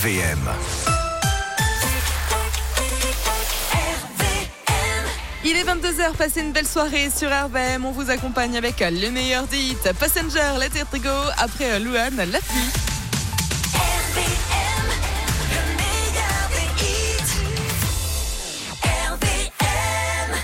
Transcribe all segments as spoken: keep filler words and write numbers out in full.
V M. Il est vingt-deux heures, passez une belle soirée sur R V M. On vous accompagne avec le meilleur des hits. Passenger, Let It Go, après Louane, La Pluie. R V M, le meilleur des hits. R V M.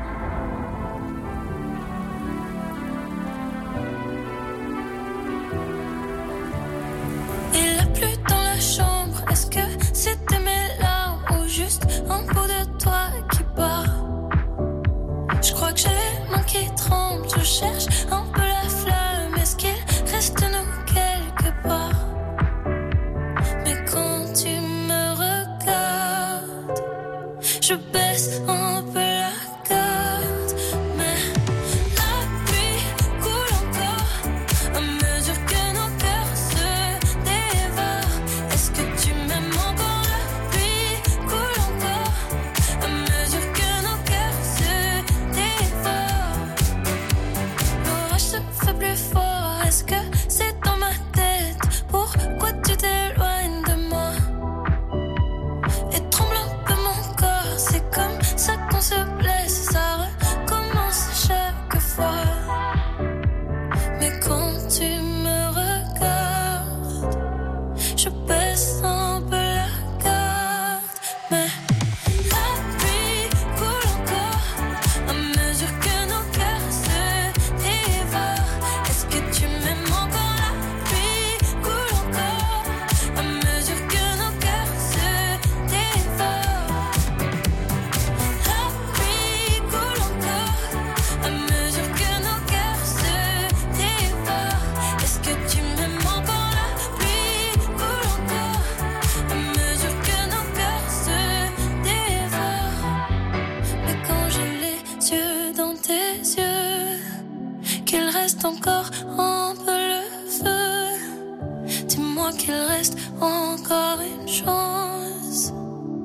Il a plu dans la chambre. Est-ce que c'était mes larmes ou juste un bout de toi qui part? Je crois que j'ai les mains qui tremblent. Je cherche un peu la flamme. Est-ce qu'il reste nous quelque part? Mais quand tu me regardes, je baisse un peu la garde. Mais la pluie coule encore à mesure que nos cœurs se dévorent. Est-ce que tu m'aimes encore? La pluie coule encore à mesure que nos cœurs se dévorent. L'orage se fait plus fort. Est-ce que c'est dans ma tête? Pourquoi tu t'éloignes de moi? Et tremble un peu mon corps. C'est comme ça qu'on se blesse. Ça recommence chaque fois. Mais quand tu me regardes, je baisse un peu la garde. Mais la pluie coule encore à mesure que nos cœurs se dévorent. Est-ce que tu m'aimes encore? La pluie coule encore à mesure que nos cœurs se dévorent. La pluie coule encore à mesure que nos cœurs se dévorent. Est-ce que tu m'aimes encore? La pluie coule encore à mesure que nos cœurs se dévorent. Mais quand j'ai les yeux dans tes yeux, qu'il reste encore un peu le feu, dis-moi qu'il reste encore une chance.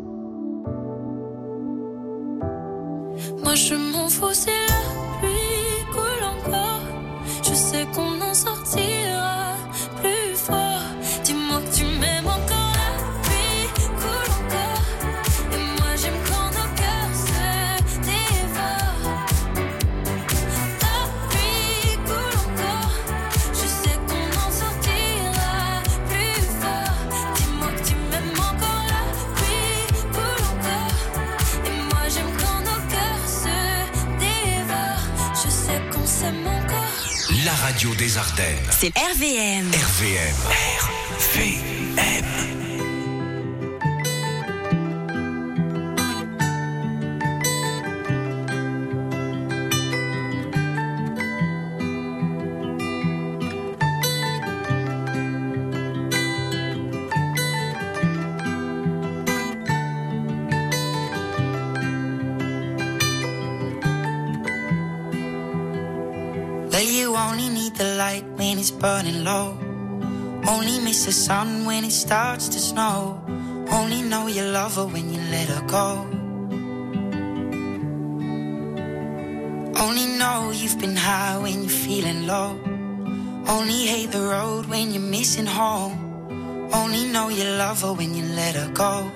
Moi je m'en fous si la pluie coule encore. Je sais qu'on en sortira plus fort. Dis-moi que tu m'aimes encore. La pluie coule encore. Et moi j'aime quand nos cœurs se dévorent. La pluie coule encore. Je sais qu'on en sortira plus fort. Dis-moi que tu m'aimes encore. La pluie coule encore. Et moi j'aime quand nos cœurs se dévorent. Je sais qu'on s'aime encore. La radio des Ardennes. C'est R V M. R V M. R V M. Well, you only need the light when it's burning low. Only miss the sun when it starts to snow. Only know you love her when you let her go. Only know you've been high when you're feeling low. Only hate the road when you're missing home. Only know you love her when you let her go.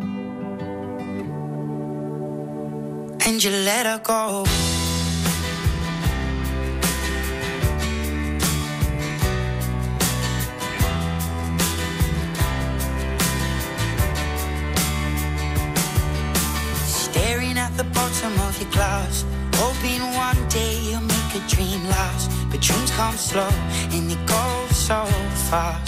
And you let her go. Staring at the bottom of your glass, hoping one day you'll make a dream last. But dreams come slow and they go so fast.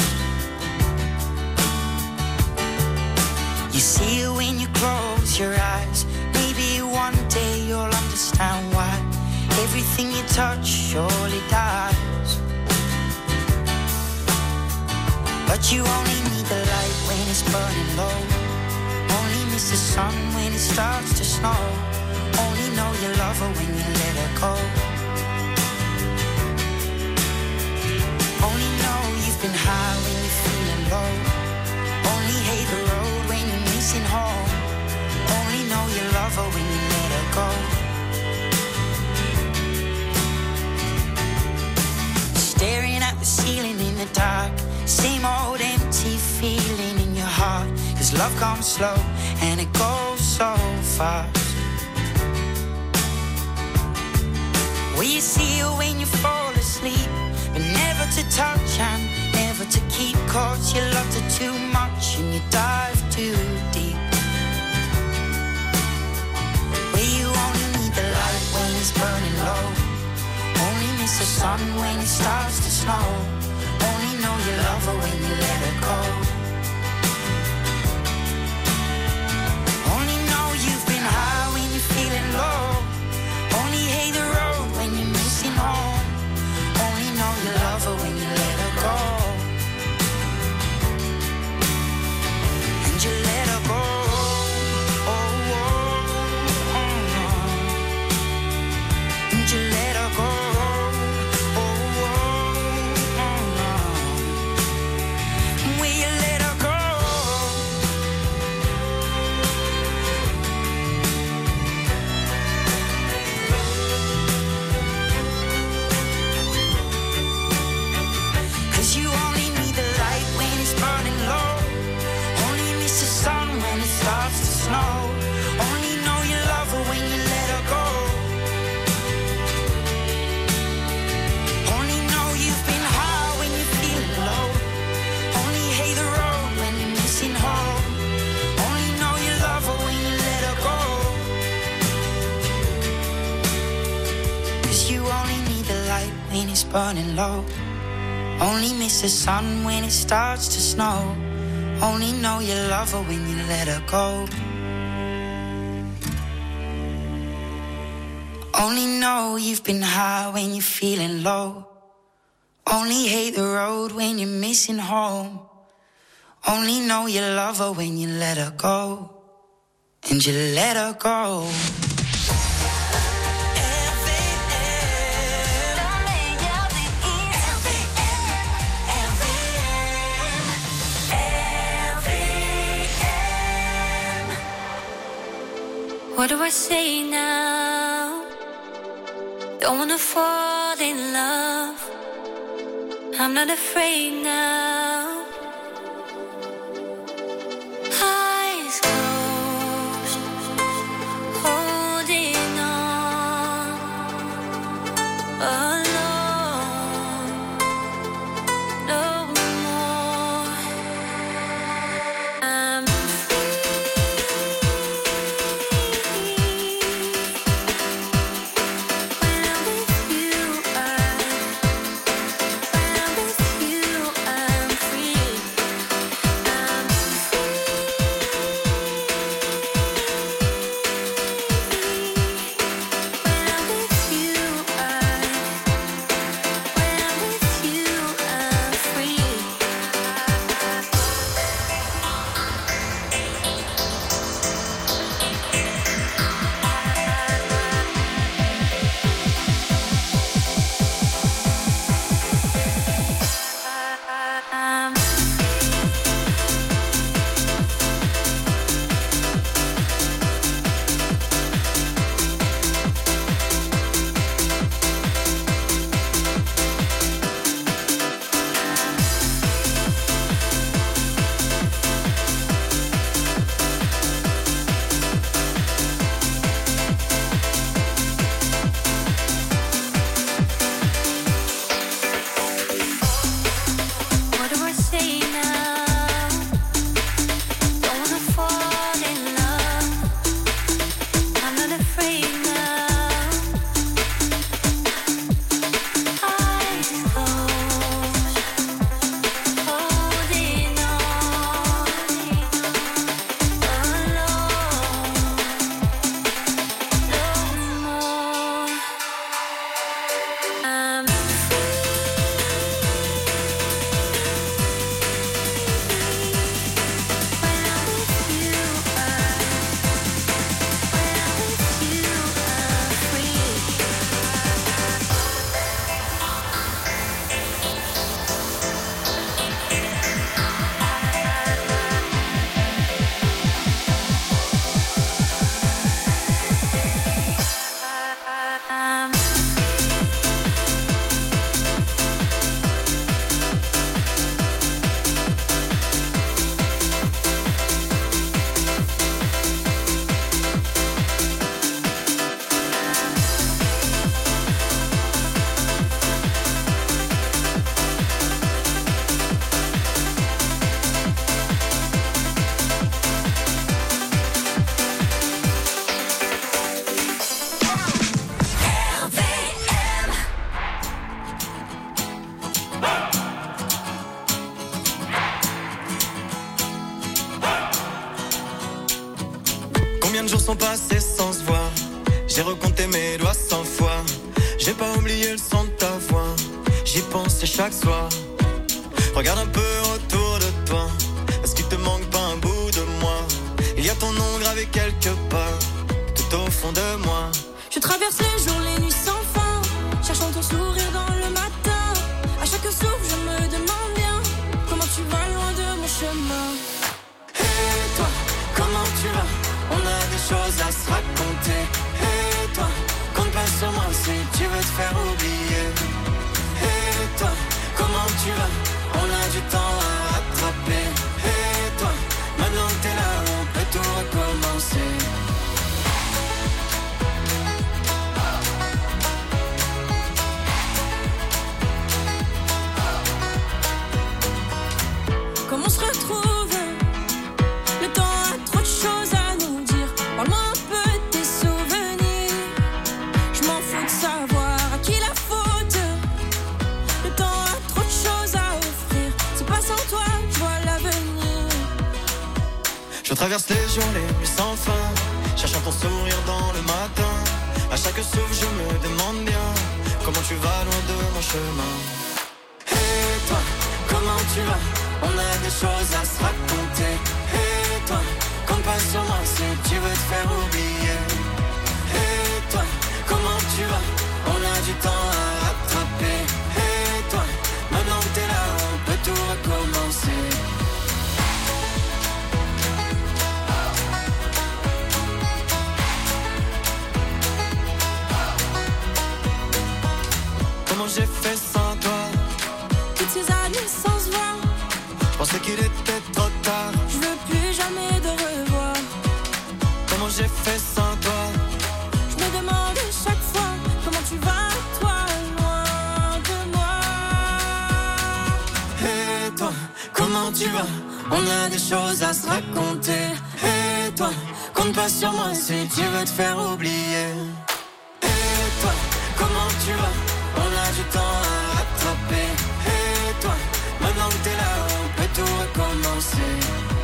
You see it when you close your eyes. Maybe one day you'll understand why everything you touch surely dies. But you only need the light when it's burning low. Only miss the sun when it starts to snow. Only know you love her when you let her go. Only know you've been high when you're feeling low. Only hate the road when you're missing home. Only know you love her when you let her go. Staring at the ceiling in the dark. Same old empty feeling in your heart. 'cause love comes slow and it goes so fast. Will you see her when you fall asleep, but never to touch and never to keep, 'cause you loved her too much and you dive too deep. Where you only need the light when it's burning low, only miss the sun when it starts to snow, only know you love her when you let her go. Only know you've been high when you're feeling low, only hate the road when you're missing home, only know you love her when you let her go. And you let her go. Oh, oh, oh, oh. And you let her go. Oh, oh, oh, oh. Will you let her go? You only need the light when it's burning low, only miss the sun when it starts to snow, only know you love her when you let her go. Only know you've been high when you're feeling low, only hate the road when you're missing home, only know you love her when you let her go. 'Cause you only need the light when it's burning low, only miss the sun when it starts to snow, only know you love her when you let her go. Only know you've been high when you're feeling low, only hate the road when you're missing home, only know you love her when you let her go. And you let her go. What do I say now? Don't wanna fall in love, I'm not afraid now. Eyes closed, holding on, alone, no more. I'm free. Combien de jours sont passés sans se voir? J'ai recompté mes doigts cent fois. J'ai pas oublié le son de ta voix. J'y pensais chaque soir. Regarde un peu autour de toi. Est-ce qu'il te manque pas un bout de moi? Il y a ton nom gravé quelque part, tout au fond de moi. Je traverse les jours, les nuits sans fin, cherchant ton sourire dans le matin. À chaque souffle, je me demande bien comment tu vas loin de mon chemin. Et toi, comment tu vas? On a des choses à se raconter. Et toi, compte pas sur moi si tu veux te faire oublier. Et toi, comment tu vas? On a du temps à rattraper. Et toi, maintenant que t'es là, on peut tout recommencer. Comment on se retrouve? Le temps a trop de choses à nous dire. Parle-moi un peu de tes souvenirs. Je m'en fous de savoir à qui la faute. Le temps a trop de choses à offrir. C'est pas sans toi que je vois l'avenir. Je traverse les jours, les nuits sans fin, cherchant ton sourire dans le matin. À chaque souffle, je me demande bien comment tu vas loin de mon chemin. Et toi, comment tu vas? On a des choses à se raconter. Et toi, compte pas sur moi si tu veux te faire oublier. Et toi, comment tu vas? On a du temps à rattraper. Et toi, maintenant que t'es là, on peut tout recommencer. Comment j'ai fait sans toi? Toutes ces années sans se voir, Je pensais qu'il était trop tard. je veux plus jamais de revoir. Comment j'ai fait sans toi? Je me demande chaque fois comment tu vas, toi, loin de moi. Et toi, comment tu vas? On a des choses à se raconter. Et toi, compte pas sur moi si tu veux te faire oublier. Et toi, comment tu vas? On a du temps à rattraper. Et toi, maintenant que t'es là, on peut tout recommencer.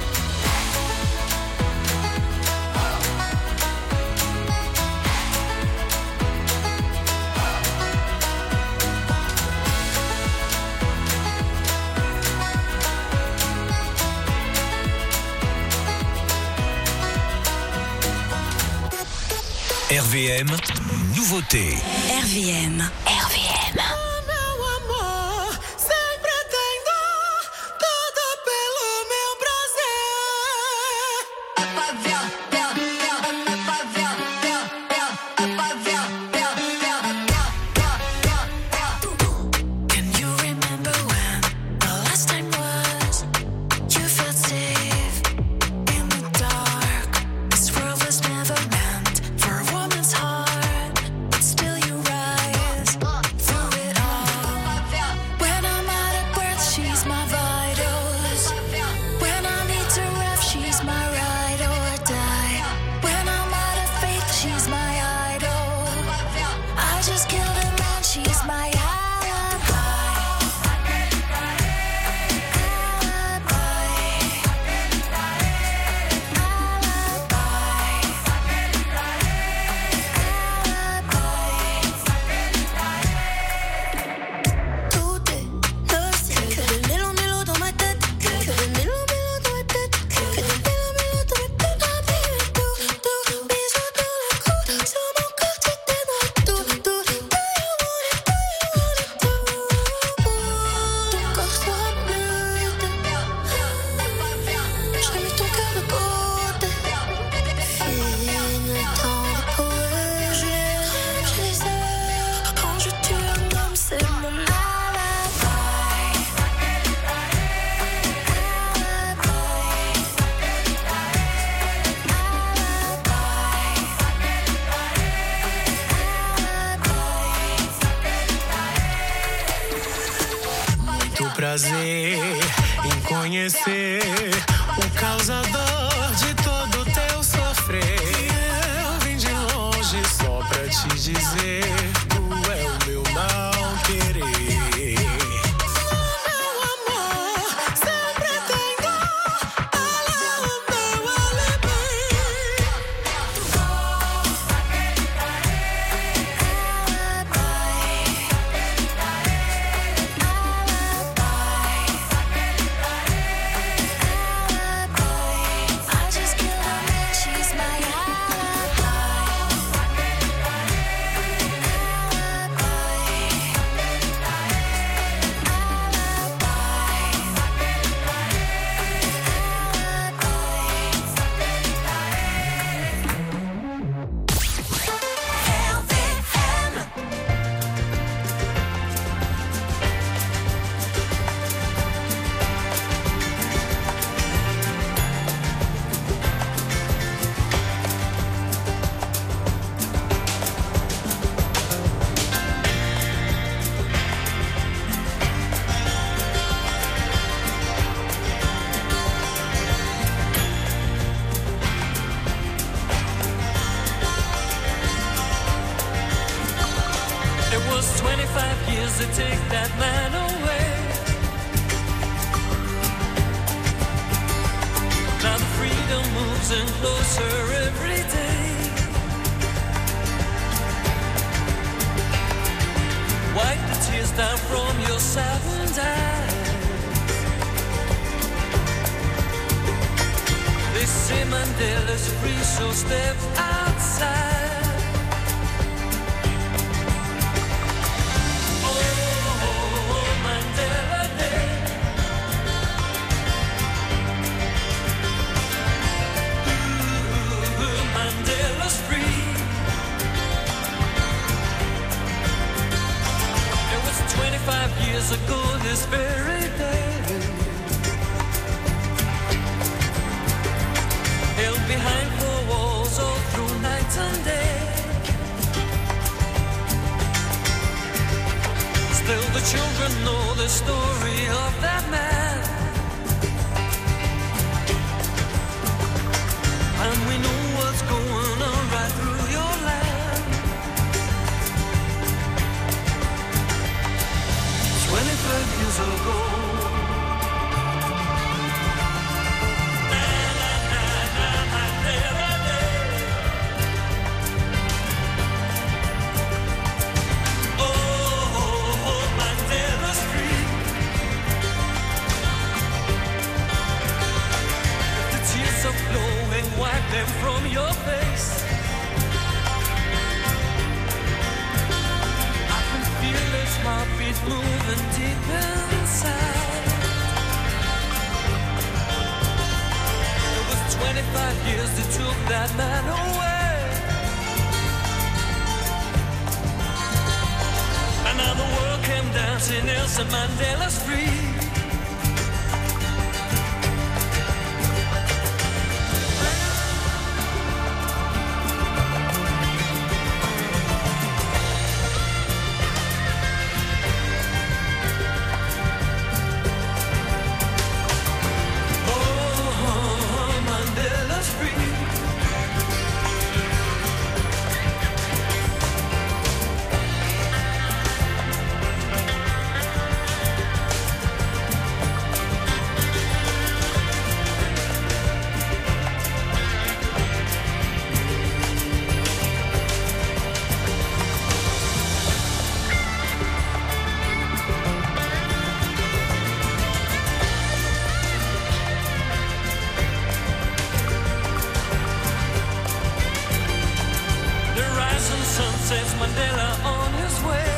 R V M, nouveauté. R V M. R V M. Prazer em conhecer o causador de todo teu sofrer. Eu vim de longe só pra te dizer, tu é o meu mal querer. Meu amor, sempre tem dor, ela é o meu alibi. years they take that man away. Now the freedom moves in closer every day. Wipe the tears down from your saddened eyes. They say Mandela's free, so step outside. Five years ago this very day, held behind four walls all through night and day. Still the children know the story of that man, and we know what's going on right through your land. Twenty-five years ago, na na na na Mandela Day. Oh, oh, oh, Mandela's free. If the tears are flowing, wipe them from your face. Feel his heartbeat moving deep inside. It was twenty-five years that took that man away, and now the world came dancing, Nelson Mandela's free. Says Mandela on his way.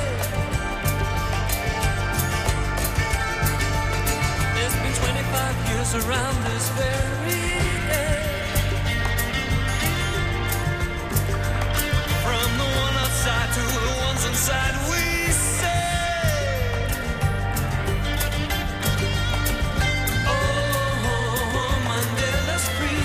It's been twenty-five years around this very day. From the one outside to the ones inside, we say, oh, oh, oh, Mandela's free.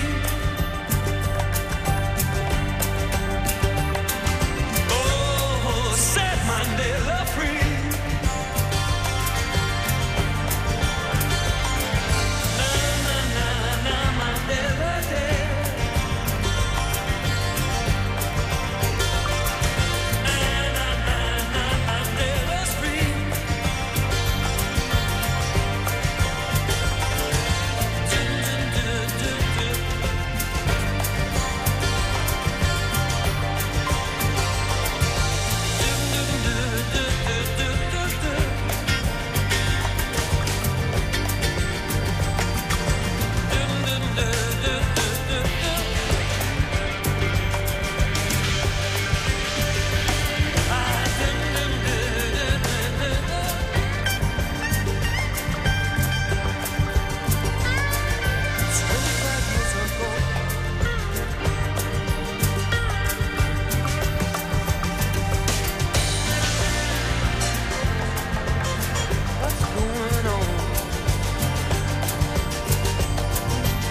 Mandela free. Na na na na Mandela Day. Na na na na Mandela's free. Do do do do do.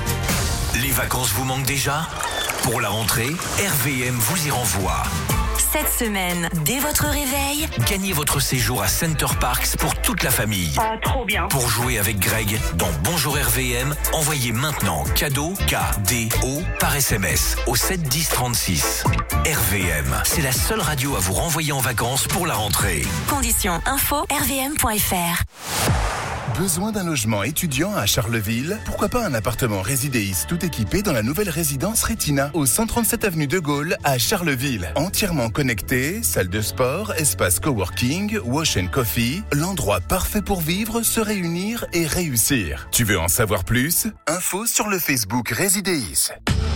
Les vacances vous manquent déjà ? Pour la rentrée, R V M vous y renvoie. Cette semaine, dès votre réveil, Gagnez votre séjour à Center Parcs pour toute la famille. Ah, trop bien. Pour jouer avec Greg dans Bonjour R V M, envoyez maintenant cadeau K D O par S M S au sept dix trente-six. R V M, c'est la seule radio à vous renvoyer en vacances pour la rentrée. conditions info r v m point f r. Besoin d'un logement étudiant à Charleville? Pourquoi pas un appartement Résidéis tout équipé dans la nouvelle résidence Retina au cent trente-sept avenue de Gaulle à Charleville. Entièrement connecté, salle de sport, espace coworking, wash and coffee, l'endroit parfait pour vivre, se réunir et réussir. Tu veux en savoir plus? Info sur le Facebook Résidéis.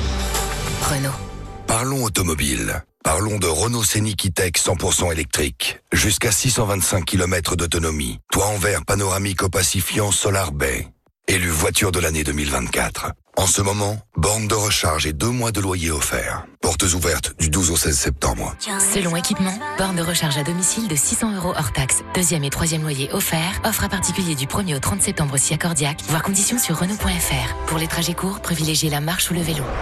Renault. Parlons automobile. Parlons de Renault Scénic E-Tech cent pour cent électrique. Jusqu'à six cent vingt-cinq kilomètres d'autonomie. Toit en verre panoramique opacifiant Solar Bay. Élu voiture de l'année deux mille vingt-quatre. En ce moment, borne de recharge et deux mois de loyer offerts. Portes ouvertes du douze au seize septembre. Selon équipement, borne de recharge à domicile de six cents euros hors taxe. Deuxième et troisième loyer offert. Offre à particulier du premier au trente septembre si accordiaque. Voir conditions sur Renault point f r. Pour les trajets courts, privilégiez la marche ou le vélo.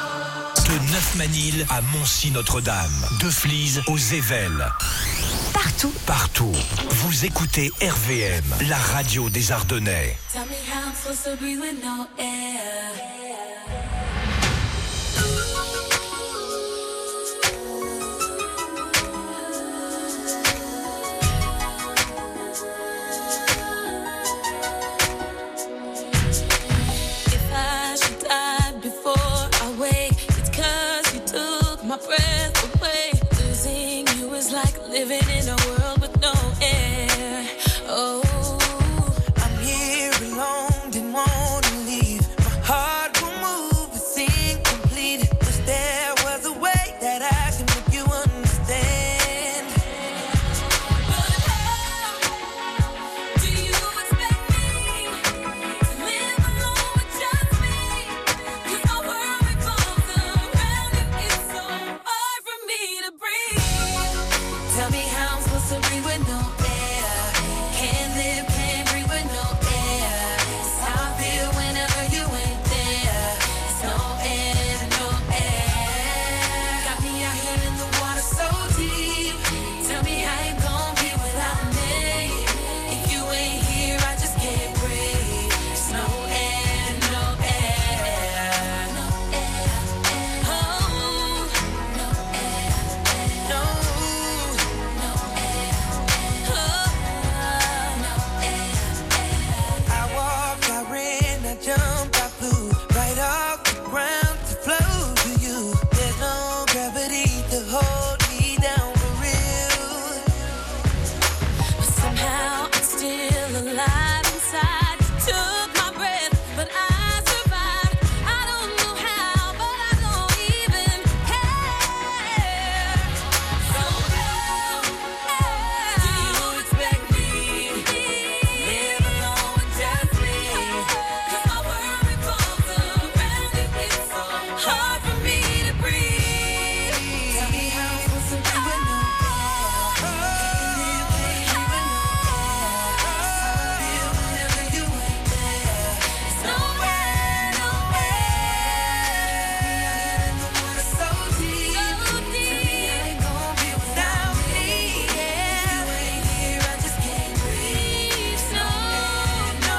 Neufmanil à Moncy-Notre-Dame, de Flize aux Évelles. Partout Partout. Partout. Vous écoutez R V M, la radio des Ardennais. Tell me how I'm supposed to breathe with no air. If I should die before I wake, it's 'cause you took my breath away. Losing you is like living in a world with no air. Oh, I'm here alone, didn't want to leave. My heart will move, but seem complete. Wish there was a way that I can make you understand. But how do you expect me to live alone with just me? 'Cause my world revolves around you. It's so hard for me to breathe. Tell me how I'm supposed to breathe with no air. Can't live, can't breathe with no air. It's how I feel whenever you ain't there. It's no air, no air. Got me out here in the water so deep. Tell me how you gon' be without me. If you ain't here, I just can't breathe. It's no air, no air. No air. Oh, no air. No. No air. Oh, no air. I walked, I ran, I jumped, I flew right off the ground to flow to you. There's no gravity to hold me down for real. But somehow I'm still alive inside. You took my breath, but I survived. I don't know how, but I don't even care. So how do you expect me to live alone with just me? 'Cause my world revolves around you. It's so hard for me to breathe. Tell me how I'm supposed to breathe with no air. Can't live, can't breathe with no air. It's how I feel whenever you ain't there. It's no air, no air. Me out here in the water so deep. Tell me how you gon' be without me. If you ain't here, I just can't breathe. No, no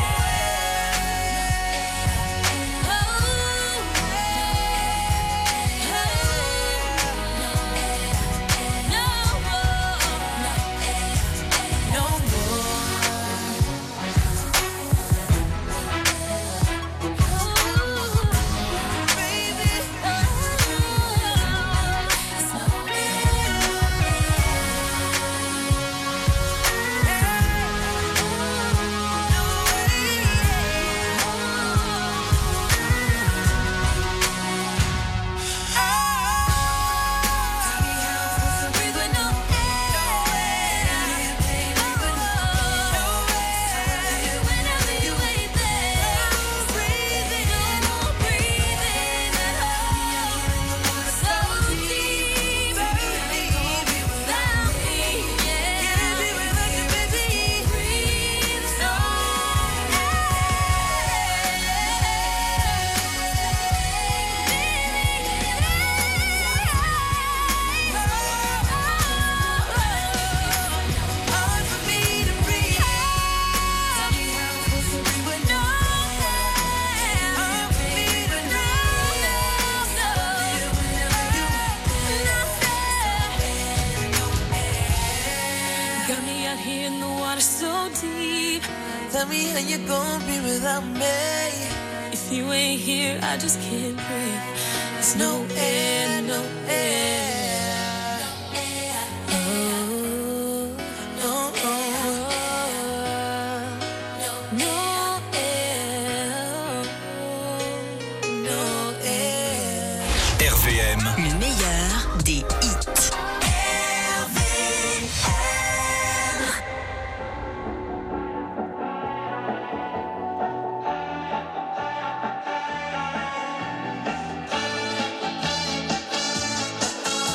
Got me out here in the water so deep. Tell me how you gon' be without me. If you ain't here, I just can't breathe. There's no air, no air. Oh, no air. No air. No air. R V M, Le meilleur des hits. Oh,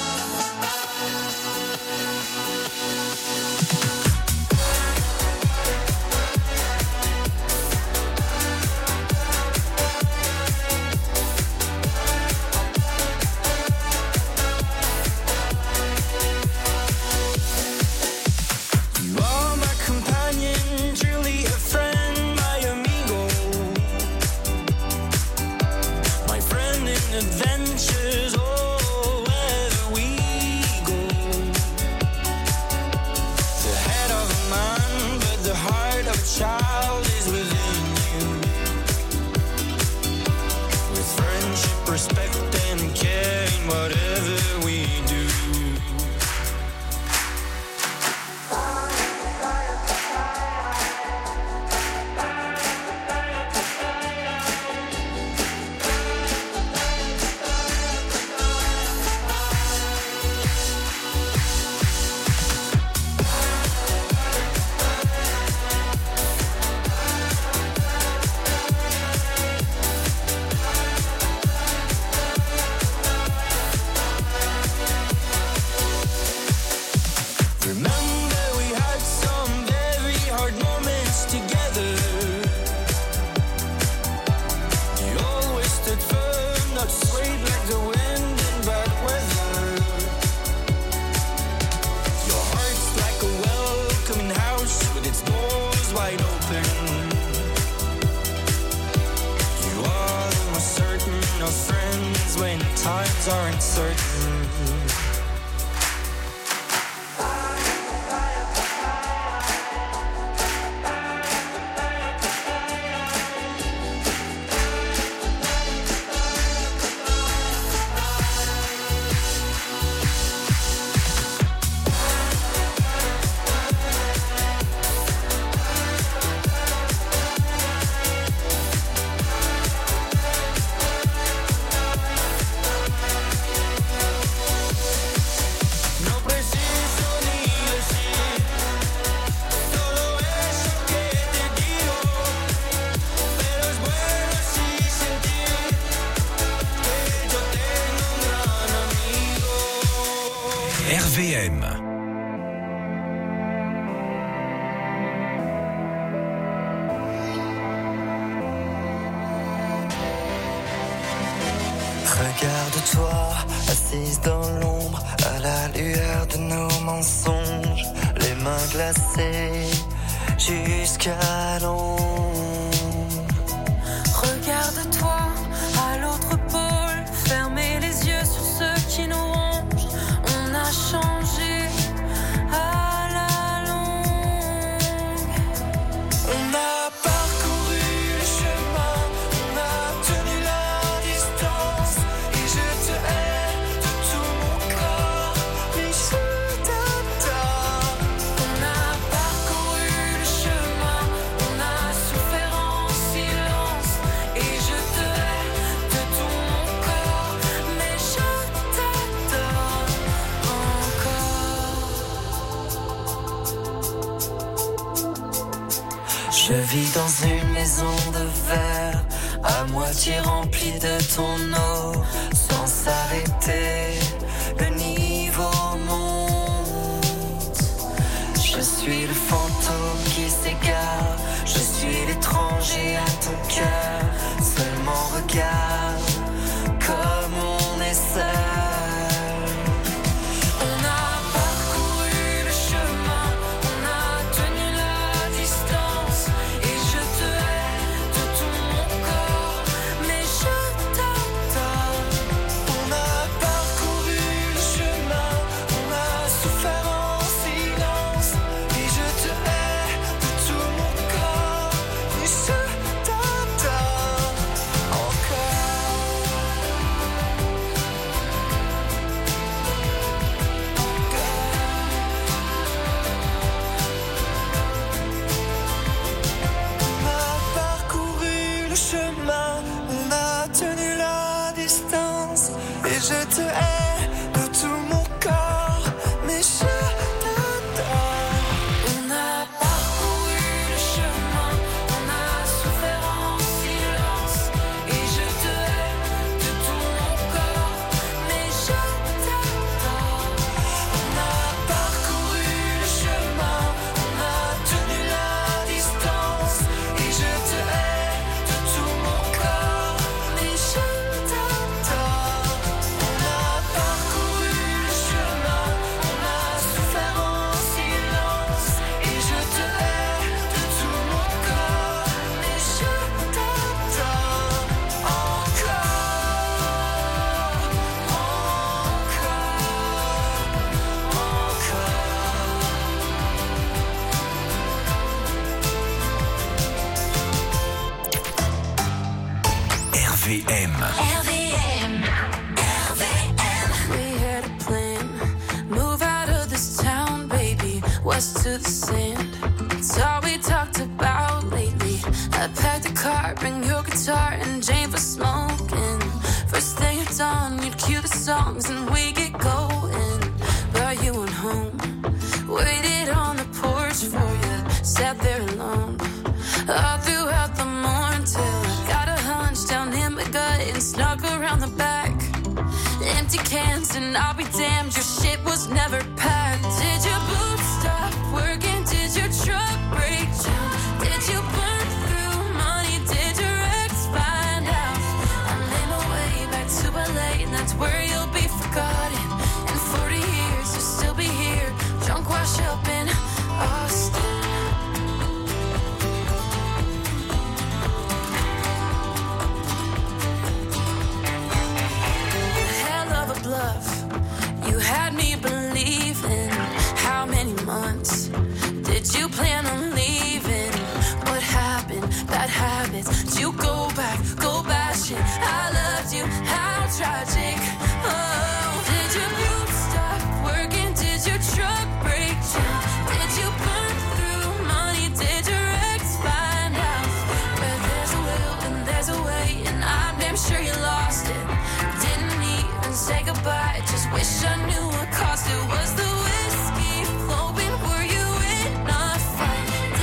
Regarde-toi, assise dans l'ombre, à la lueur de nos mensonges, les mains glacées jusqu'à l'ombre. Regarde-toi à l'autre pôle, fermez les yeux sur ceux qui nous rongent. On a changé à la longue. On a parcouru le chemin, on a tenu la distance, et je te hais de tout mon corps, mais je t'adore. On a parcouru le chemin, on a souffert en silence, et je te hais de tout mon corps, mais je t'adore encore. Je vis dans une maison de verre, à moitié remplie de ton eau, sans s'arrêter, le niveau monte. Je suis le fantôme qui s'égare, je suis l'étranger à ton cœur, seulement regarde comme on est seul. On a parcouru le chemin, on a tenu la distance, et je te hais de tout mon corps, mais je t'adore. On a parcouru le chemin, on a souffert en silence, et je te hais de tout mon corps, mais je t'adore encore. On a parcouru le chemin, on a tenu la distance, et je te hais de tout mon corps, mais je t'adore. On a parcouru le chemin, on a souffert en silence, et je te hais de tout mon corps, mais je t'adore. On a parcouru le chemin, on a tenu la distance, et je te hais de tout mon corps, mais je t'adore. On a parcouru le chemin, on a souffert en silence, et je te hais de tout mon corps, mais je t'adore encore, R V M. We had a plan, move out of this town, baby, west to the sand. It's all we talked about lately. I packed a car, bring your guitar, and Jane for smoking. First thing at dawn, you'd cue the songs and we get going. Brought you on home, waited on the porch for you, sat there alone. All throughout the morning till I got a hunch down in my gut and snuck around the back. Empty cans and I'll be damned, your shit was never packed. Did your boots stop working? Did your truck break down? Did you burn through money? Did your ex find out? I made my way back to L A, and that's where you'll be forgotten. In forty years you'll still be here, drunk wash up in Austin. Hell of a bluff, you had me believing. How many months did you plan on leaving? What happened? Bad habits. Did you go back, go bashing? I loved you, how tragic. Oh, did your boots stop working? Did your truck break down? Did you burn through money? Did your ex find out? Where there's a will and there's a way, and I'm damn sure you lost it. Didn't even say goodbye, just wish I knew what cost it. Was the whiskey flowing? Were you in a fight?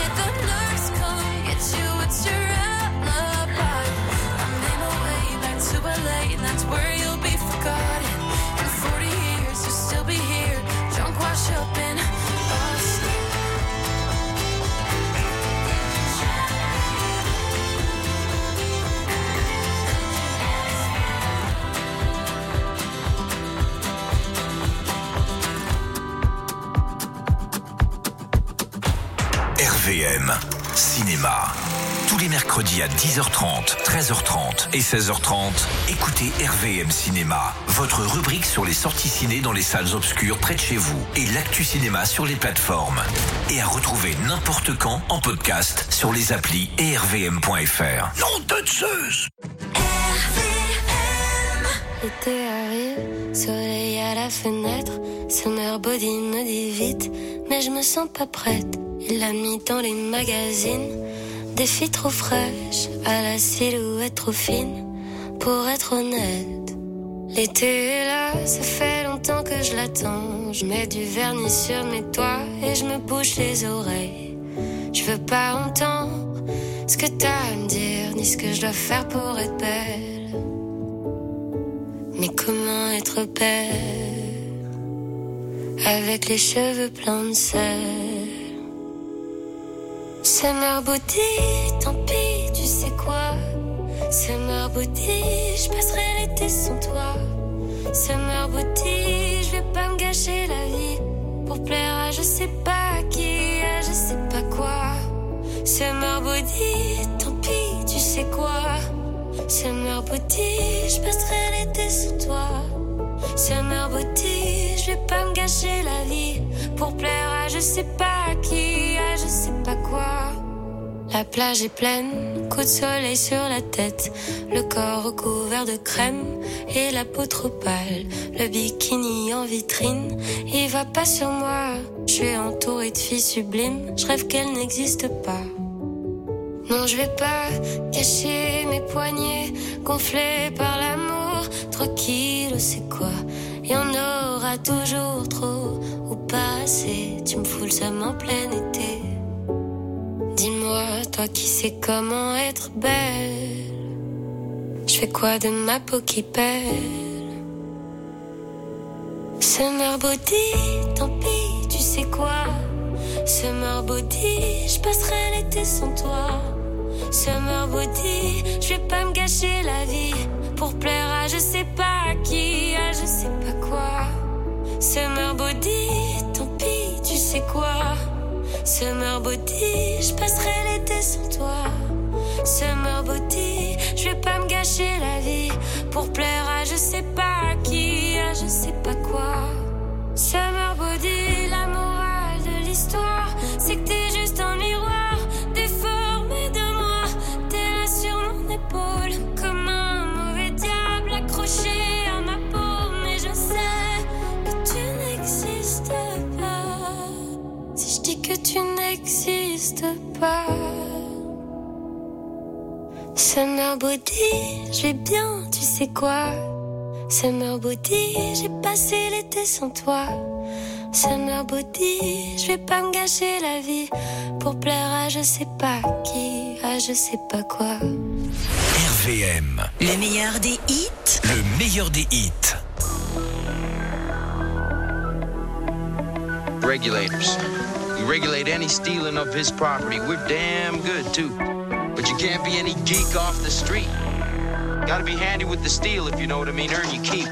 R V M Cinéma. Tous les mercredis à dix heures trente, treize heures trente et seize heures trente, écoutez R V M Cinéma, votre rubrique sur les sorties ciné dans les salles obscures près de chez vous et l'actu cinéma sur les plateformes. Et à retrouver n'importe quand en podcast sur les applis et r v m point f r. Non de Zeus. L'été arrive, soleil à la fenêtre, Summer Body me dit vite, mais je me sens pas prête. Il l'a mis dans les magazines, des filles trop fraîches, à la silhouette trop fine, pour être honnête. L'été est là, ça fait longtemps que je l'attends. Je mets du vernis sur mes doigts et je me bouche les oreilles. Je veux pas entendre ce que t'as à me dire, ni ce que je dois faire pour être belle. Mais comment être belle avec les cheveux pleins de sel? Summer Body, tant pis, tu sais quoi? Summer Body, je passerai l'été sans toi. Summer Body, je vais pas me gâcher la vie pour plaire à je sais pas qui, à je sais pas quoi. Summer Body, tant pis, tu sais quoi? Summer Body, je passerai l'été sans toi. Summer Body, je vais pas me gâcher la vie pour plaire à je sais pas qui, à je sais pas quoi. La plage est pleine, coup de soleil sur la tête, le corps recouvert de crème et la peau trop pâle. Le bikini en vitrine, il va pas sur moi. Je suis entourée de filles sublimes, je rêve qu'elles n'existent pas. Non, je vais pas cacher mes poignets gonflés par l'amour. Trois kilos, c'est quoi? Y en aura toujours trop ou pas assez. Tu me fous le seum en plein été. Dis-moi, toi qui sais comment être belle, je fais quoi de ma peau qui pèle? Summer Body, tant pis, tu sais quoi? Summer Body, je passerai l'été sans toi. Summer Body, je vais pas me gâcher la vie pour plaire à je sais pas qui, à je sais pas quoi. Summer Body, tant pis, tu sais quoi? Summer Body, je passerai l'été sans toi. Summer Body, je vais pas me gâcher la vie pour plaire à je sais pas qui, à je sais pas quoi. Summer Body, la morale de l'histoire, c'est que t'es juste un miroir déformé de moi. T'es là sur mon épaule comme un mauvais diable accroché à ma peau. Mais je sais que tu n'existes pas. Si je dis que tu n'existes pas. Summer Body, je vais bien, tu sais quoi? Summer Body, j'ai passé l'été sans toi. Summer Body, je vais pas me gâcher la vie pour plaire à je sais pas qui, à je sais pas quoi. R V M. Le meilleur des hits. Le meilleur des hits. Regulators. You regulate any stealing of his property. We're damn good too. But you can't be any geek off the street. Gotta be handy with the steel if you know what I mean. Earn your keep.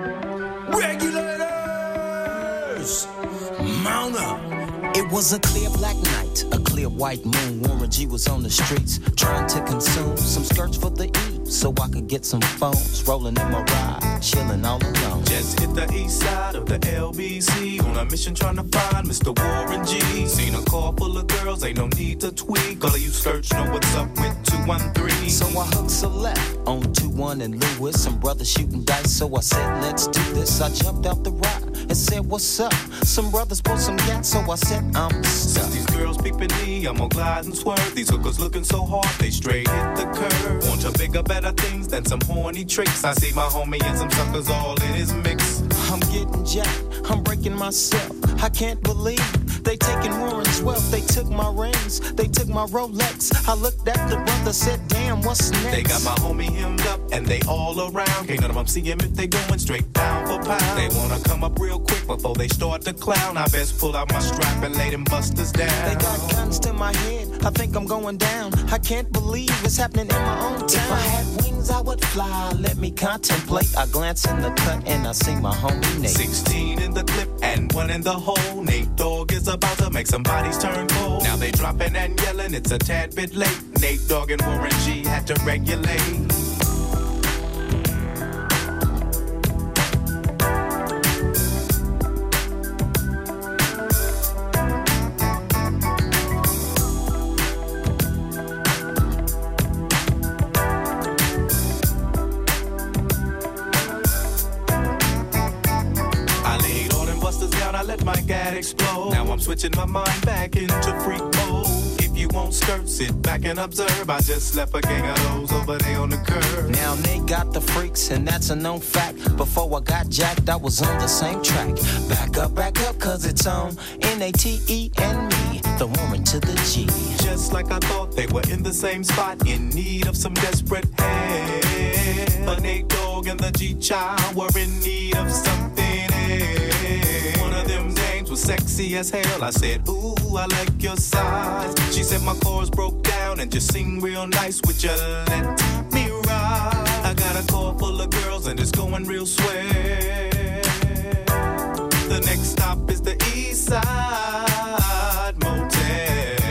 Regulators! Mount up! It was a clear black night, a clear white moon. Warren G was on the streets trying to consume some skirts for the E, so I could get some phones. Rolling in my ride, chilling all alone. Just hit the east side of the L B C on a mission trying to find Mister Warren G. Seen a car full of girls, ain't no need to tweak. All of you skirts know what's up with two one three. So I hooked select on two one and Lewis. Some brothers shooting dice, so I said, let's do this. I jumped out the ride and said, what's up? Some brothers pulled some gas, so I said, I'm stuck. Since these girls peeping me, I'm gonna glide and swerve. These hookers looking so hard, they straight hit the curve. Want to bigger, better things than some horny tricks. I see my homie and some suckers all in his mix. I'm getting jacked, I'm breaking myself. I can't believe they taking Warren's wealth. They took my rings, they took my Rolex. I looked at the brother, said, damn, what's next? They got my homie hemmed up and they all around. Can't none of them see him if they going straight pound for pound. They wanna come up real quick before they start to clown. I best pull out my strap and lay them busters down. They got guns to my head, I think I'm going down. I can't believe it's happening in my own town. If I had wings, I would fly. Let me contemplate. I glance in the cut and I see my homie Nate. sixteen in the clip and one in the hole. Nate Dogg is about to make some bodies turn cold. Now they dropping and yelling, it's a tad bit late. Nate Dogg and Warren G had to regulate. Explode. Now I'm switching my mind back into freak mode. If you won't skirt, sit back and observe. I just left a gang of those over there on the curb. Now they got the freaks and that's a known fact. Before I got jacked, I was on the same track. Back up, back up, cause it's on N A T E and me, the woman to the G. Just like I thought, they were in the same spot, in need of some desperate help. But Nate Dogg and the G-Child were in need of something else. One of them dames was sexy as hell. I said, ooh, I like your size. She said my chords broke down and just sing real nice. Would you let me ride? I got a car full of girls and it's going real swell. The next stop is the East Side Motel.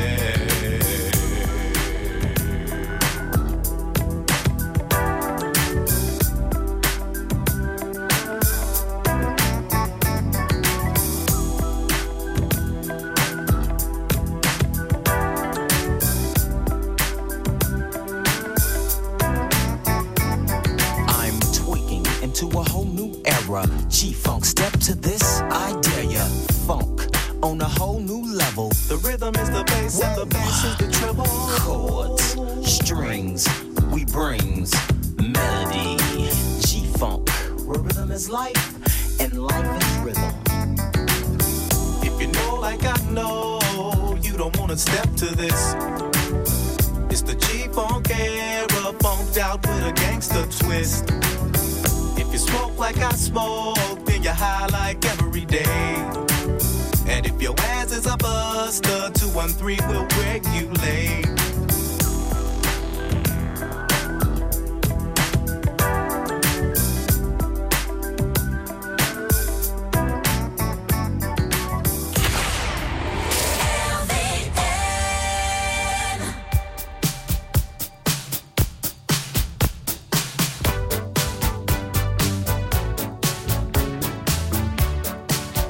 To a whole new era, G-Funk, step to this, I dare ya. Funk on a whole new level. The rhythm is the bass and the bass is the treble. Chords, strings, we brings melody. G-Funk, where rhythm is life and life is rhythm. If you know like I know, you don't wanna step to this. It's the G-Funk era, funked out with a gangster twist. If you smoke like I smoke, then you're high like every day. And if your ass is a buster, two one three will regulate.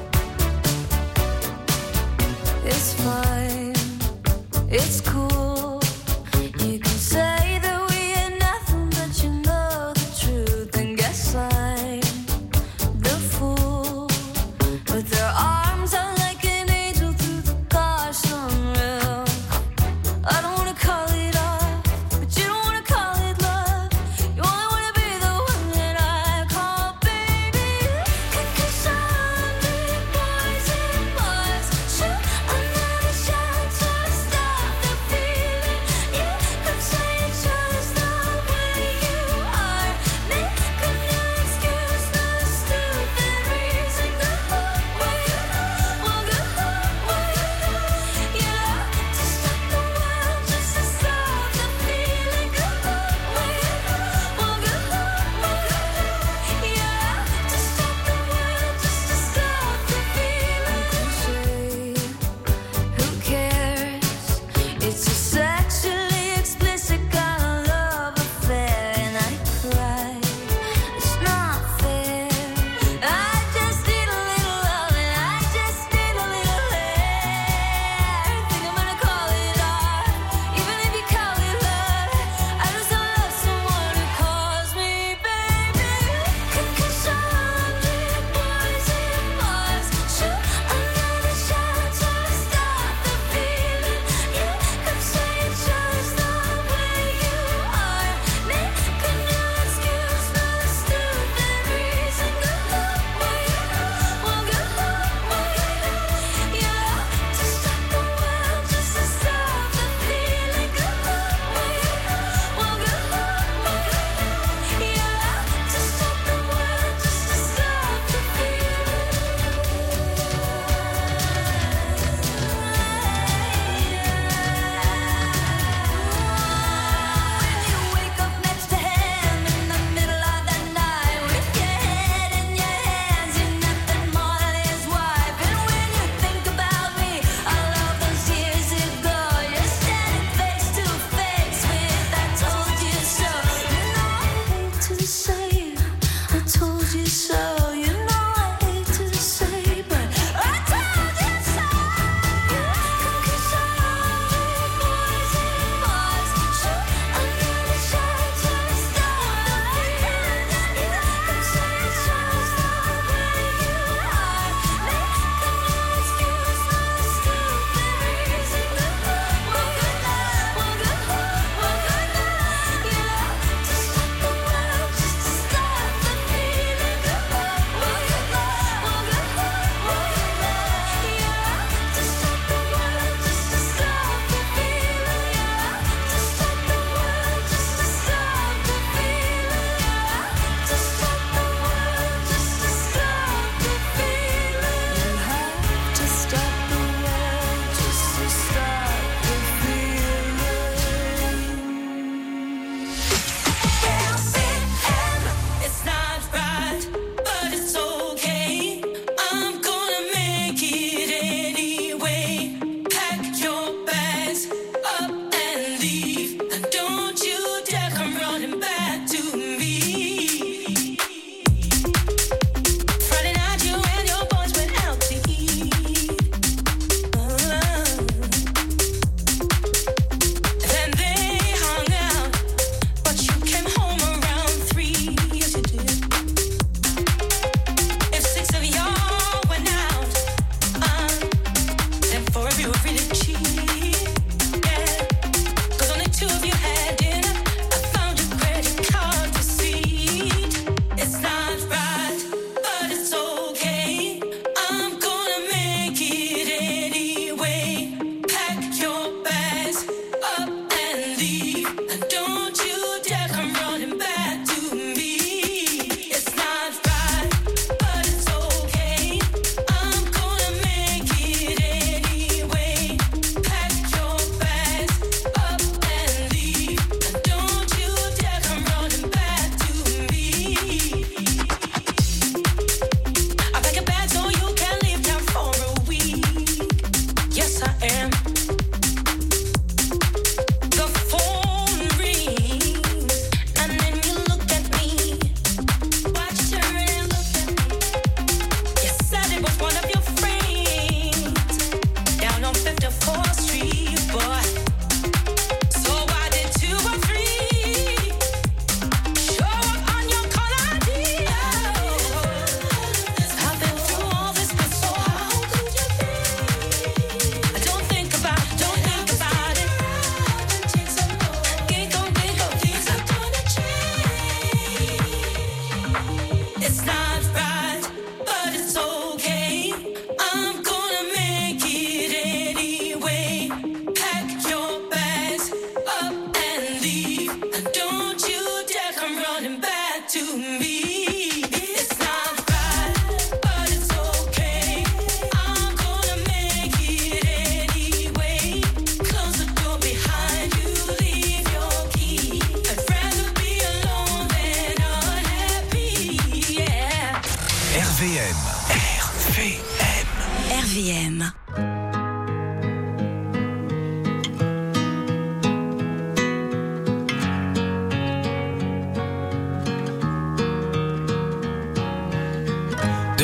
It's fine, it's cool.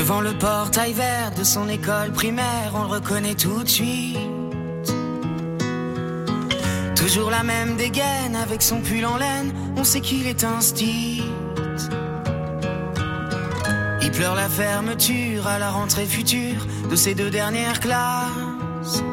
Devant le portail vert de son école primaire, on le reconnaît tout de suite. Toujours la même dégaine avec son pull en laine, on sait qu'il est un stit. Il pleure la fermeture à la rentrée future de ses deux dernières classes.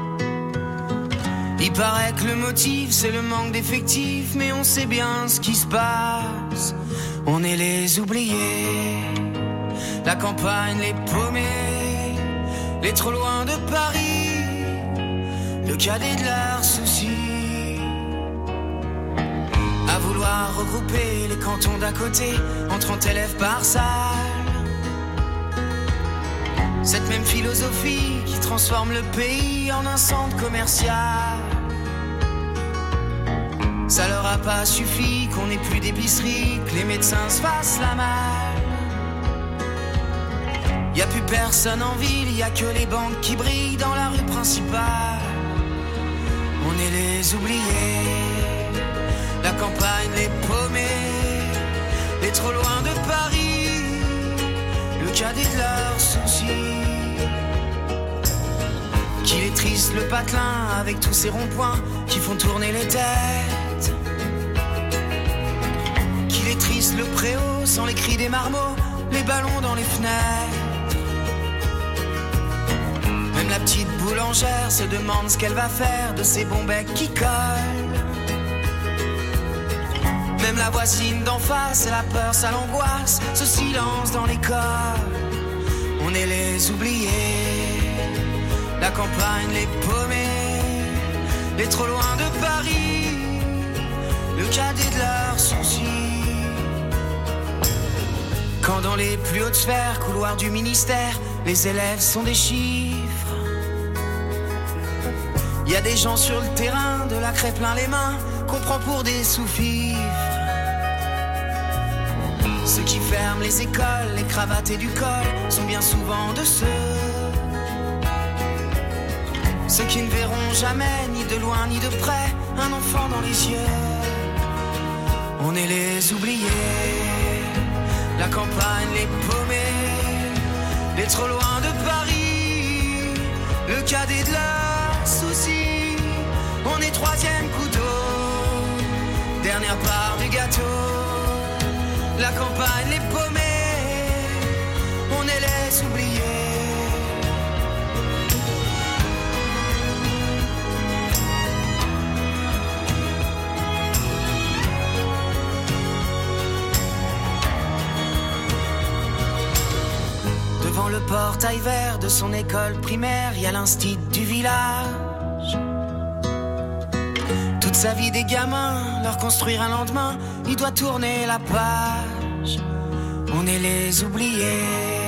Il paraît que le motif c'est le manque d'effectifs, mais on sait bien ce qui se passe. On est les oubliés, la campagne, les paumés, les trop loin de Paris, le cadet de leurs soucis. À vouloir regrouper les cantons d'à côté en trente élèves par salle. Cette même philosophie qui transforme le pays en un centre commercial. Ça leur a pas suffi qu'on ait plus d'épicerie, que les médecins se fassent la malle. Y a plus personne en ville, y a que les banques qui brillent dans la rue principale. On est les oubliés, la campagne, les paumés, les trop loin de Paris, le cadet de leurs soucis. Qu'il est triste le patelin avec tous ces ronds-points qui font tourner les têtes. Qu'il est triste le préau sans les cris des marmots, les ballons dans les fenêtres. Même la petite boulangère se demande ce qu'elle va faire de ces bons becs qui collent. Même la voisine d'en face, la peur, ça l'angoisse, ce silence dans l'école. On est les oubliés, la campagne, les paumés, les trop loin de Paris, le cadet de leurs soucis. Quand dans les plus hautes sphères, couloirs du ministère, les élèves sont des chiffres. Il y a des gens sur le terrain, de la craie plein les mains, qu'on prend pour des sous-fifres. Ceux qui ferment les écoles, les cravates et du col, sont bien souvent de ceux. Ceux qui ne verront jamais, ni de loin ni de près, un enfant dans les yeux. On est les oubliés, la campagne, les paumés, les trop loin de Paris, le cadet de leurs soucis. On est troisième couteau, dernière part du gâteau. La campagne, les paumés, on est les oubliés. Devant le portail vert de son école primaire, il y a l'instit du village. Toute sa vie des gamins, leur construire un lendemain, il doit tourner la page. On est les oubliés.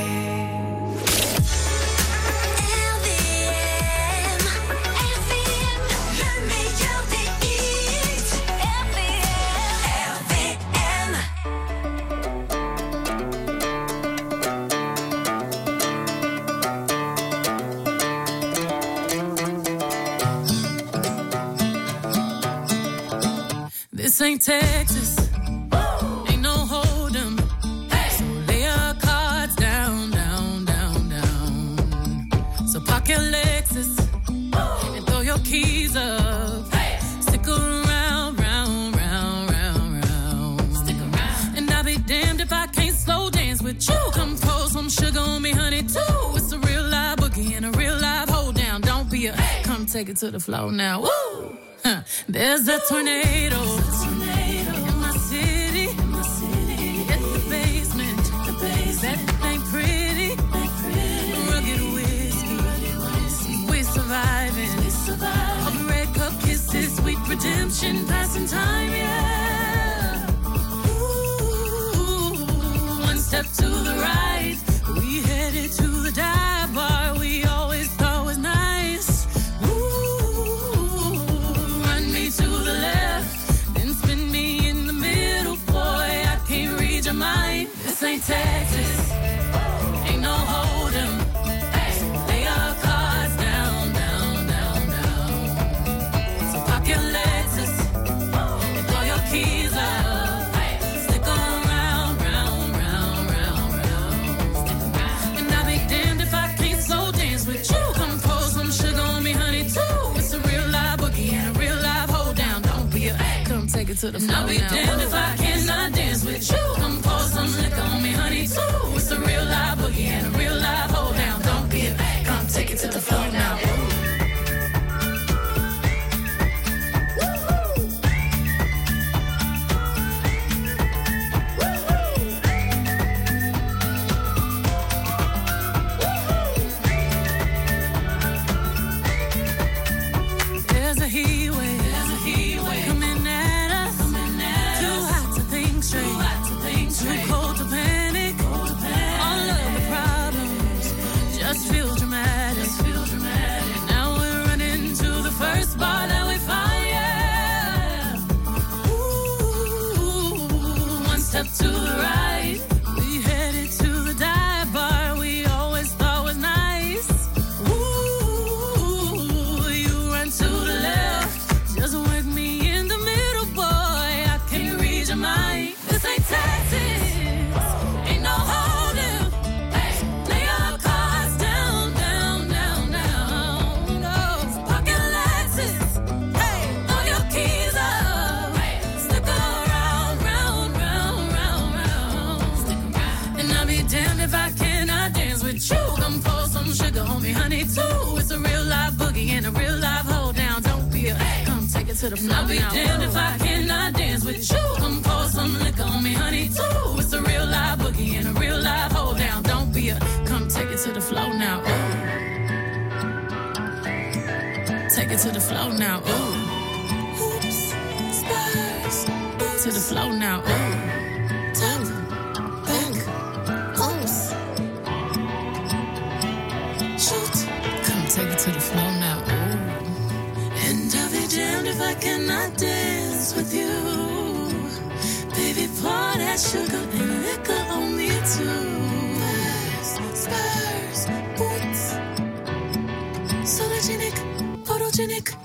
This ain't Texas, ain't no hold 'em. So lay your cards down, down, down, down. So park your Lexus and throw your keys up. Stick around, round, round, round, round. Stick around. And I'll be damned if I can't slow dance with you. Come pour some sugar on me, honey, too. It's a real live boogie and a real live hold down. Don't be a, come take it to the floor now. Woo! Huh. There's a tornado. In my city, in my city, at the basement, the basement. That ain't pretty, ain't pretty. Rugged whiskey, rugged whiskey. We're surviving, we surviving. All the red cup kisses, sweet redemption, passing time, yeah. Ooh, one step to the right, we headed to the dive bar we always thought was nice. Ooh, run me to the left, then spin me in the middle, boy, I can't read your mind. This ain't Texas, ain't no hold 'em. So lay your cards down, down, down, down. So pop your Lexus and take it to the floor. I'll be damned if I cannot dance with you. Come pour some liquor on me, honey, too. It's a real live boogie and a real live hold down. Don't be a come take it to the floor now. To the I'll be damned if I cannot dance with you. Come pour some liquor on me, honey, too. It's a real live boogie and a real live hold down. Don't be a come take it to the floor now. Ooh. Take it to the floor now. Ooh. Oops, spurs. To the floor now. Ooh. Top, back, oops. Shoot. Come take it to the floor now. Damned if I cannot dance with you. Baby, pour that sugar and liquor on me too. Spurs, spurs, boots. Sologenic, photogenic.